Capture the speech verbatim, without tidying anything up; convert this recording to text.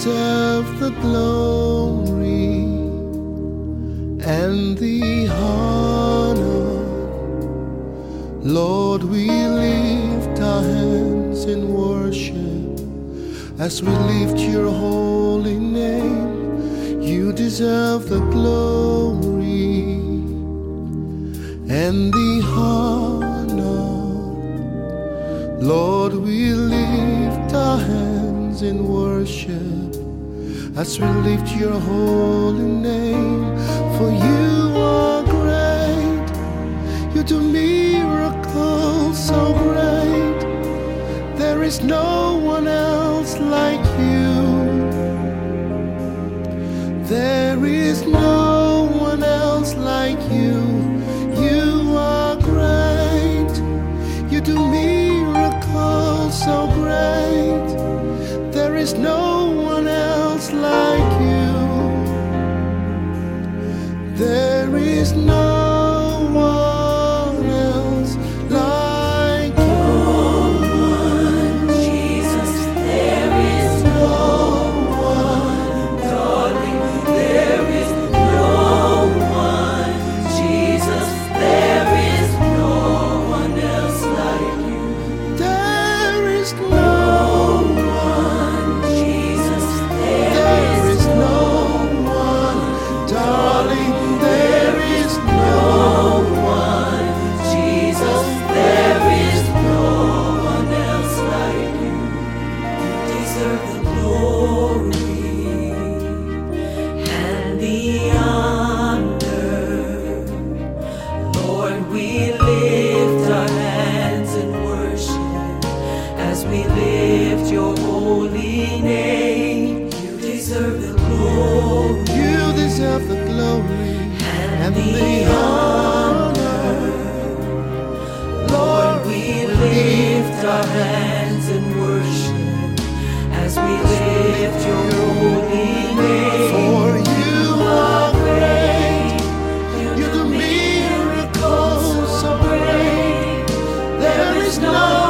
deserve the glory and the honor. Lord, we lift our hands in worship as we lift your holy name. You deserve the glory and the honor. Lord, we lift our hands in worship as we lift your holy name. For you are great, you do miracles so great. There is no one else like you. There is no one else like you. You are great, you do miracles so great. There is no one else like you. There is no one else like you. No one, Jesus, there is no one, darling, there is no one, Jesus, there is no one else like you. There is no one, Jesus, there, There is is no one, darling. There is no no one, Jesus, there is no one else like you. You deserve the glory and the honor. Lord, we lift our hands in worship as we lift your holy name. You deserve the glory You deserve the glory and the honor. Lord, we lift our hands in worship as we lift your holy name. For you are great, you do miracles so great. There is no